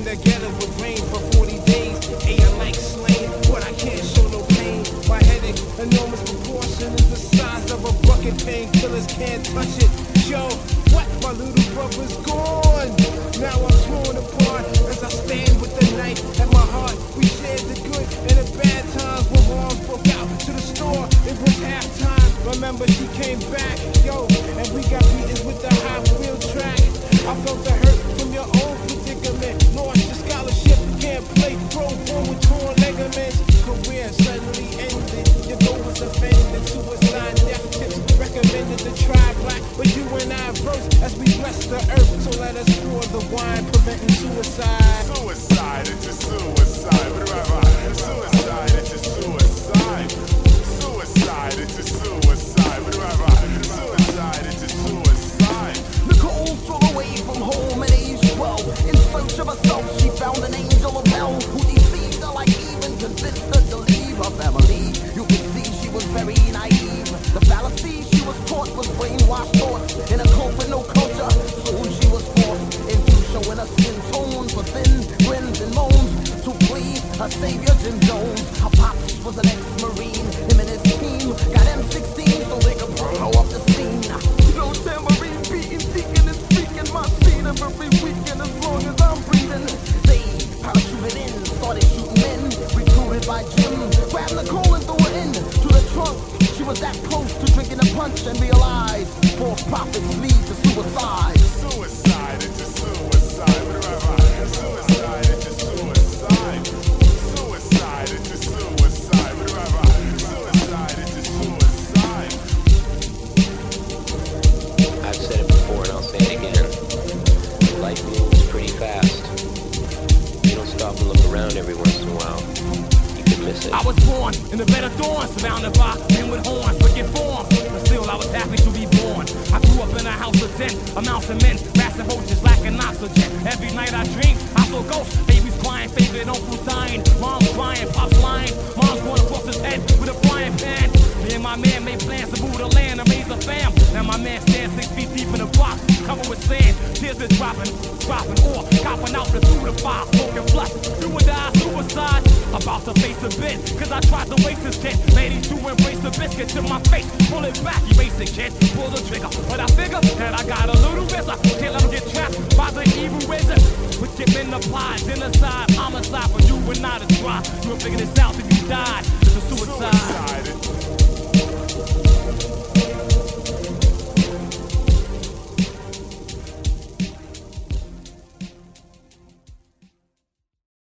together with rain for 40 days. Ate like slain, but I can't show no pain. My headache, enormous proportion, is the size of a bucket. Painkillers can't touch it. Yo, what? My little brother's gone. Now I'm torn apart as I stand with the knife at my heart. We shared the good and the bad times when moms broke out to the store. It was halftime. Remember she came back, yo, and we got beaten with the high wheel track. I felt the hurt from your own predicament. Lost your scholarship, can't play pro ball with torn ligaments. Career suddenly ended. Your goal was offended. Suicide, death tips recommended to try black, but you and I verse as we bless the earth. So let us pour the wine, preventing suicide. Suicide, it's just suicide. Suicide, it's just suicide. Suicide, it's just suicide. Suicide, it's just suicide. Nicole stole away from home at age 12. In search of herself, she found an angel of hell who deceived her like even convinced her to leave her family. You could see she was very naive. The fallacy she was taught was brainwashed thoughts in a cult with no culture. Soon she was forced into showing her skin tone for thin grins and moans to please her savior Jim Jones. Her pops was an ex-marine. Him and his team got M16 so they could blow up the scene. No tambourine beating, deacon is freaking my scene every weekend as long as I'm breathing. They parachuted in, started shooting men, recruited by Jim. Grabbed Nicole and threw her in to the trunk. She was that close to drinking a punch and realized false prophets lead to suicide. Suicide, it's just suicide. Suicide, it's just suicide. Suicide, it's just suicide. Suicide, it's just suicide. I've said it before and I'll say it again. Life moves pretty fast. You don't stop and look around every once in a while. You could miss it. I was born in the bed of thorns, surrounded by men with horns, wicked forms. But still, I was happy to be born. I grew up in a house of 10, amounts of men, rats and roaches lacking oxygen. Every night I dream, I saw ghosts, babies crying, favorite uncles dying, mom's crying, pops lying, mom's going across his head with a frying pan. Me and my man made plans to move the land and raise a fam. Now my man stands 6 feet deep in the box, covered with sand. Tears are dropping, or copping out the through the fire, smoking plus. Do or die, suicide. About to face a bit, cause I tried to waste this kid. Lady to embrace the biscuit to my face. Pull it back, erase it, kid. Pull the trigger. But I figure that I got a little risk. Can't let him get trapped by the evil wizard. With getting applied, genocide, homicide for you and not a try. You'll figure this out if you died. It's a suicide.